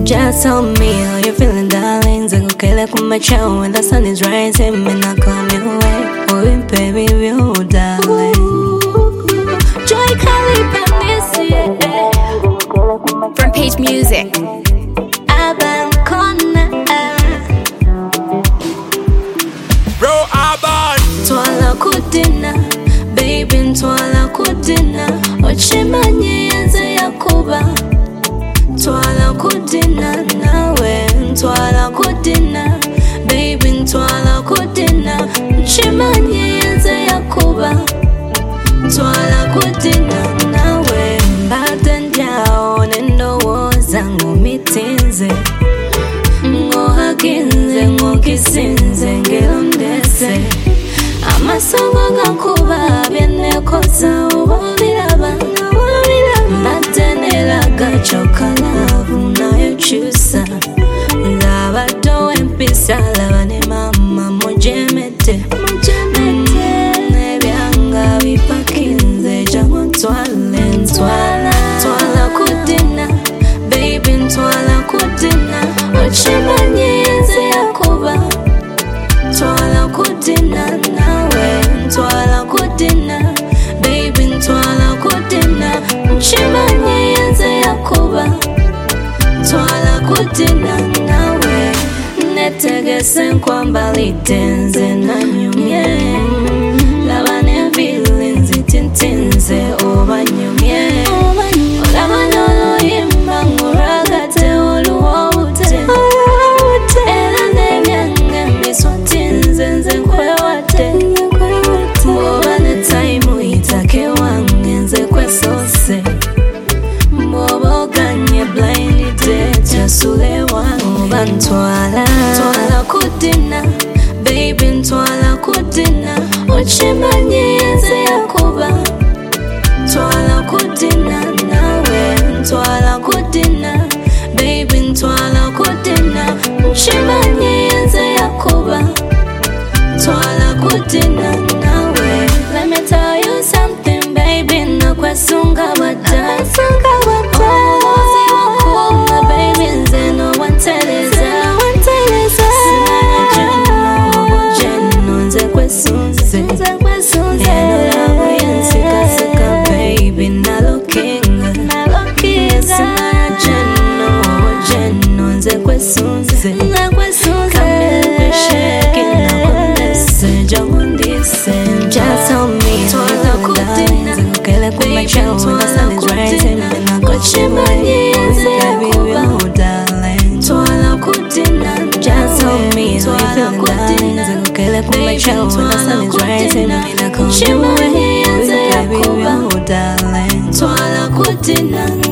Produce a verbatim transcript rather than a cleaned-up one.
Just tell me how you feeling, darling. Zingukele kumachao when the sun is rising. Me not come your way. Oh, baby, you darling. Joy Khalifa yeah. Front Page Music. Urban Corner. Bro, Urban. Twala kudina, baby, twala kudina. Ochimanye yanze yakuba. Twala kudina nawe, twala kudina, baby, twala kudina. Ochimanye yanze yakuba. Twala kudina nawe, mbatenjao nendo wozangu mitinze. Ngohakinze, ngokisinze, ngelondese. Amasongo gakuba, biene kosa ubobiraba. Mbatenela gachoka love, nayo chusa. Lava do empisa, lava ne mama mojemete. Nebyanga vipakinze, jango twale, twala. Twala kudina, baby, twala kudina. Ochimanye yanze yakuba. Twala kudina nawe, twala kudina, baby, twala kudina. Ochimanye yanze yakuba. Twala kudina nawe. Netegese nkwamba litenze na nyumye. Labane feelings itintinze oba nyumye. Olamano yimba nguragate oluwobute. Ela nebyanga miswatinze nze nkwewate. Oba ne time uitake wange nze kwesose. Bobo ganye blind date sule wange. Oba ntwala twala kudina, baby, ntwala kudina. Ochimanye yanze yakuba. Twala kudina nawe, twala kudina, baby, ntwala kudina. Ochimanye yanze yakuba. Twala kudina nawe. Let me tell you something, baby, nakwesunga wata. Omuzi wakunga, baby, nze no wanteleza. Sinaya jeno, jeno, nze kwesunze. Eno labu yensikasika, baby, nalokinga. Sinaya jeno, jeno, nze kwesunze. Kamele shake nakondese, jawundise. Just tell me twala kudina, zingukele kumachao when the sun is rising. Ochimanye yanze yakuba. Twala kudina, just tell me how you feeling, darling. Zingukele kumachao when the sun is rising. Ochimanye yanze yakuba. Twala kudina.